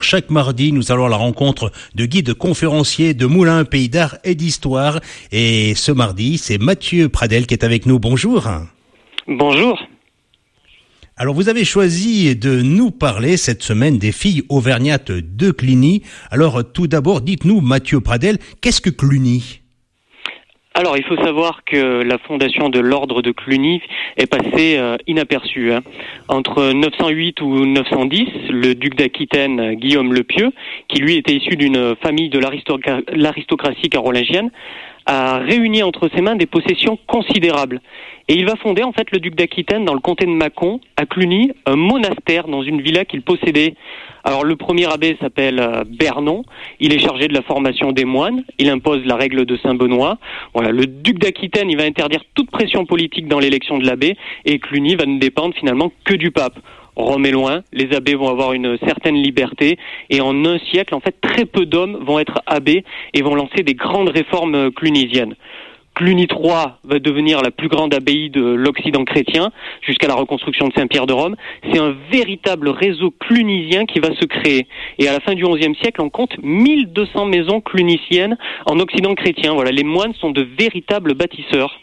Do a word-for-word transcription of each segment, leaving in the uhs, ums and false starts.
chaque mardi, nous allons à la rencontre de guides conférenciers de Moulins, Pays d'Art et d'Histoire. Et ce mardi, c'est Mathieu Pradel qui est avec nous. Bonjour. Bonjour. Alors, vous avez choisi de nous parler cette semaine des filles auvergnates de Cluny. Alors, tout d'abord, dites-nous, Mathieu Pradel, qu'est-ce que Cluny ? Alors, il faut savoir que la fondation de l'ordre de Cluny est passée euh, inaperçue. Hein. Entre neuf cent huit ou neuf cent dix, le duc d'Aquitaine, Guillaume le Pieux, qui lui était issu d'une famille de l'aristoc- l'aristocratie carolingienne, a réuni entre ses mains des possessions considérables. Et il va fonder en fait le duc d'Aquitaine dans le comté de Mâcon, à Cluny, un monastère dans une villa qu'il possédait. Alors le premier abbé s'appelle euh, Bernon, il est chargé de la formation des moines, il impose la règle de Saint-Benoît. Voilà, le duc d'Aquitaine, il va interdire toute pression politique dans l'élection de l'abbé, et Cluny va ne dépendre finalement que du pape. Rome est loin, les abbés vont avoir une certaine liberté, et en un siècle, en fait, très peu d'hommes vont être abbés et vont lancer des grandes réformes clunisiennes. Cluny trois va devenir la plus grande abbaye de l'Occident chrétien, jusqu'à la reconstruction de Saint-Pierre de Rome. C'est un véritable réseau clunisien qui va se créer. Et à la fin du onzième siècle, on compte mille deux cents maisons cluniciennes en Occident chrétien. Voilà, les moines sont de véritables bâtisseurs.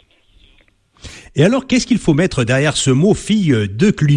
Et alors, qu'est-ce qu'il faut mettre derrière ce mot « fille de Cluny » ?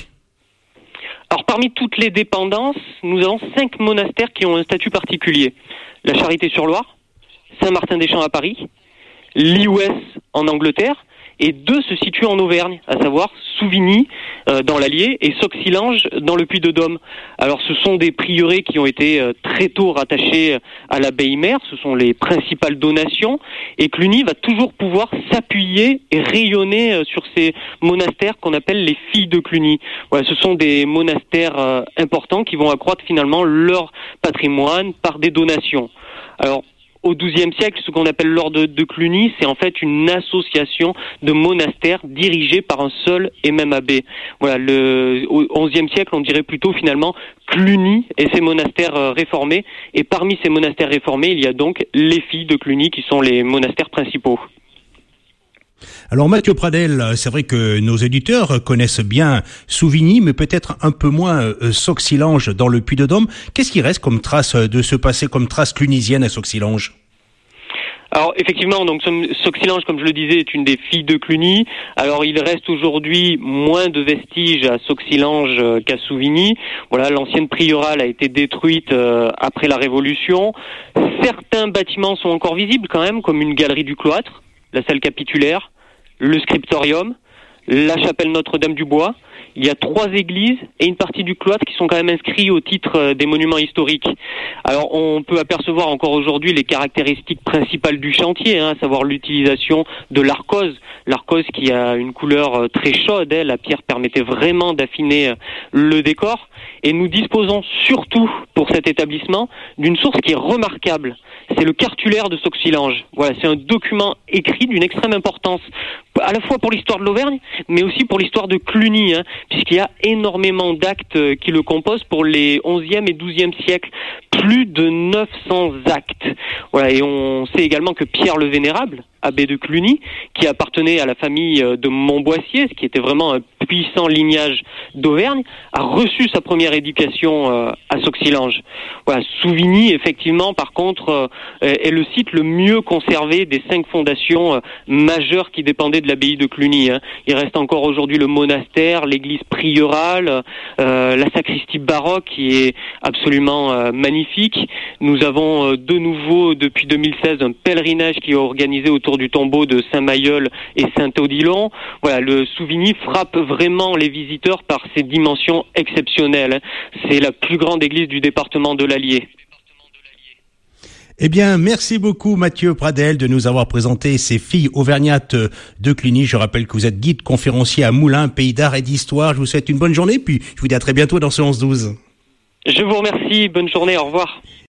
Alors, parmi toutes les dépendances, nous avons cinq monastères qui ont un statut particulier. La Charité-sur-Loire, Saint-Martin-des-Champs à Paris, Lewes en Angleterre, et deux se situent en Auvergne, à savoir Souvigny euh, dans l'Allier et Sauxillange dans le Puy-de-Dôme. Alors ce sont des prieurés qui ont été euh, très tôt rattachés à l'abbaye mère, ce sont les principales donations, et Cluny va toujours pouvoir s'appuyer et rayonner euh, sur ces monastères qu'on appelle les filles de Cluny. Voilà, ce sont des monastères euh, importants qui vont accroître finalement leur patrimoine par des donations. Alors au douzième siècle, ce qu'on appelle l'ordre de Cluny, c'est en fait une association de monastères dirigés par un seul et même abbé. Voilà, le, au onzième siècle, on dirait plutôt finalement Cluny et ses monastères euh, réformés. Et parmi ces monastères réformés, il y a donc les filles de Cluny qui sont les monastères principaux. Alors Mathieu Pradel, c'est vrai que nos éditeurs connaissent bien Souvigny, mais peut-être un peu moins euh, Sauxillange dans le Puy-de-Dôme. Qu'est-ce qui reste comme trace de ce passé, comme trace clunisienne à Sauxillange ? Alors effectivement, donc Sauxillange, comme je le disais, est une des filles de Cluny. Alors il reste aujourd'hui moins de vestiges à Sauxillange qu'à Souvigny. Voilà, l'ancienne priorale a été détruite euh, après la Révolution. Certains bâtiments sont encore visibles quand même, comme une galerie du cloître, la salle capitulaire, le scriptorium, la chapelle Notre-Dame-du-Bois. Il y a trois églises et une partie du cloître qui sont quand même inscrits au titre des monuments historiques. Alors on peut apercevoir encore aujourd'hui les caractéristiques principales du chantier, hein, à savoir l'utilisation de l'arcose. L'arcose qui a une couleur très chaude, hein, la pierre permettait vraiment d'affiner le décor. Et nous disposons surtout pour cet établissement d'une source qui est remarquable. C'est le cartulaire de Sauxillange. Voilà, c'est un document écrit d'une extrême importance, à la fois pour l'histoire de l'Auvergne, mais aussi pour l'histoire de Cluny, hein, puisqu'il y a énormément d'actes qui le composent pour les onzième et douzième siècles. Plus de neuf cents actes. Voilà, et on sait également que Pierre le Vénérable, abbé de Cluny, qui appartenait à la famille de Montboissier, ce qui était vraiment un puissant lignage d'Auvergne, a reçu sa première éducation euh, à Sauxillange. Voilà, Souvigny, effectivement, par contre, euh, est le site le mieux conservé des cinq fondations euh, majeures qui dépendaient de l'abbaye de Cluny. Hein. Il reste encore aujourd'hui le monastère, l'église priorale, euh, la sacristie baroque qui est absolument euh, magnifique. Nous avons euh, de nouveau, depuis deux mille seize, un pèlerinage qui est organisé autour du tombeau de Saint-Mailleul et Saint-Odilon. Voilà, le Souvigny frappe vraiment les visiteurs par ses dimensions exceptionnelles. C'est la plus grande église du département de l'Allier. Eh bien, merci beaucoup Mathieu Pradel de nous avoir présenté ces filles auvergnates de Cluny. Je rappelle que vous êtes guide conférencier à Moulins, Pays d'Art et d'Histoire. Je vous souhaite une bonne journée, puis je vous dis à très bientôt dans ce onze douze. Je vous remercie, bonne journée, au revoir.